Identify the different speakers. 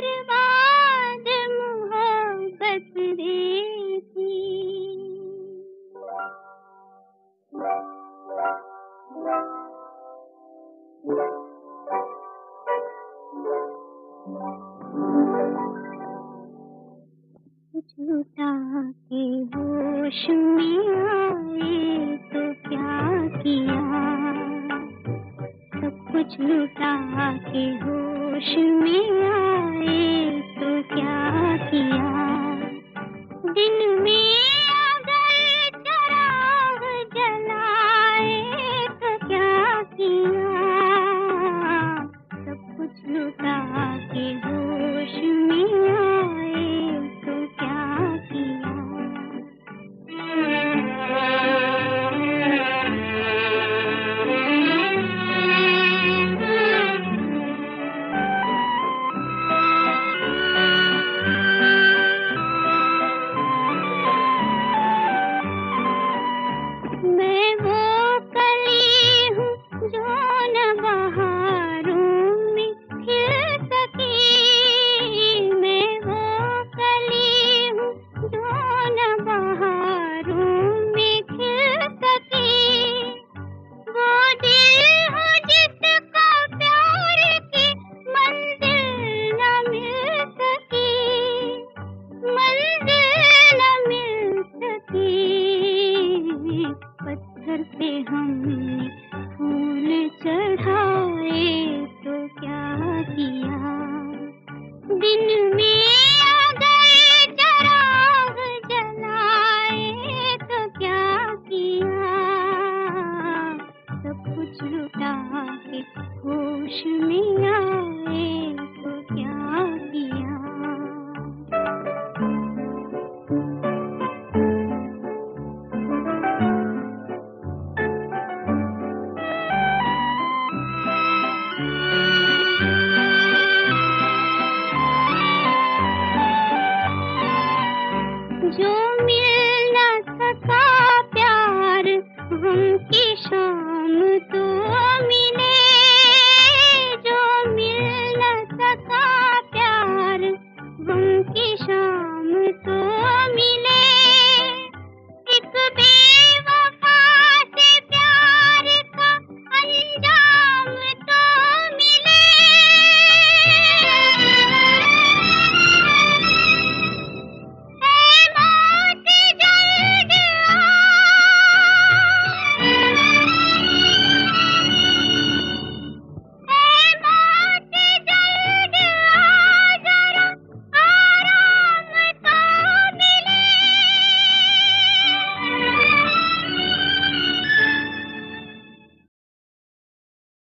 Speaker 1: बर्बाद मोहब्बत रे थी। कुछ लुटा के होश में आए तो क्या किया, सब कुछ लुटा के होश में आए तो क्या किया। दिन में अगर चराग जलाए तो क्या किया, सब कुछ लुटा के होश में आए तो क्या किया। मैं वो कली हूँ जो न बहारों में खिल सकी, मैं वो कली हूँ जो न बहारों में खिल सकी। वो दिल हो जिसको प्यार की मंजिल न मिल सकी, मंजिल न मिल सकी। पत्थर पे हम